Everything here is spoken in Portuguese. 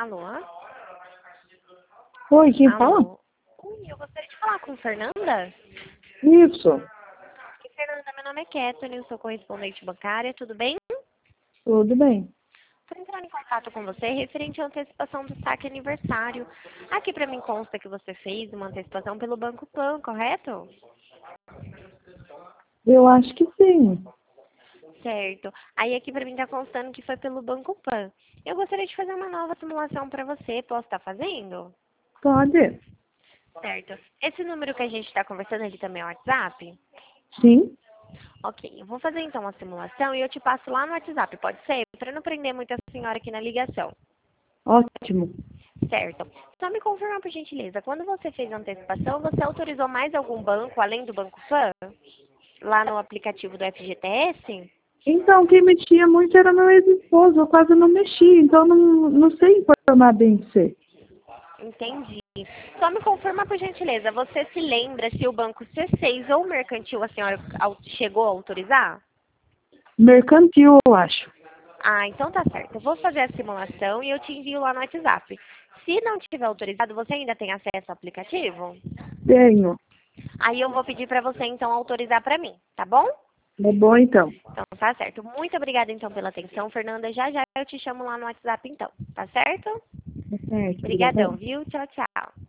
Alô? Oi, quem fala? Alô? Oi, eu gostaria de falar com Fernanda. Isso, Oi, Fernanda, meu nome é Kathleen, eu sou correspondente bancária, tudo bem? tudo bem. Estou entrando em contato com você referente à antecipação do saque aniversário. Aqui para mim consta que você fez uma antecipação pelo Banco Pan, correto? Eu acho que sim. Certo. Aí aqui para mim está constando que foi pelo Banco Pan. Eu gostaria de fazer uma nova simulação para você, posso estar fazendo? Pode? Certo. Esse número que a gente está conversando, ele também é WhatsApp? Sim. Ok, eu vou fazer então a simulação e eu te passo lá no WhatsApp, pode ser? Para não prender muito a senhora aqui na ligação. Ótimo. Certo. Só me confirma, por gentileza, quando você fez a antecipação, você autorizou mais algum banco, além do Banco Pan? Lá no aplicativo do FGTS? Então, quem mexia muito era meu ex-esposo. Eu quase não mexi, então não sei informar bem você. Entendi. Só me confirma, por gentileza, você se lembra se o banco C6 ou mercantil a senhora chegou a autorizar? Mercantil, eu acho. Ah, então tá certo. Eu vou fazer a simulação e eu te envio lá no WhatsApp. Se não tiver autorizado, você ainda tem acesso ao aplicativo? Tenho. Aí eu vou pedir para você então autorizar para mim, tá bom? Tá bom, então. Então tá certo. Muito obrigada então pela atenção, Fernanda. Já já eu te chamo lá no WhatsApp então, tá certo? Tá certo, Obrigadão, obrigada. viu? Tchau, tchau.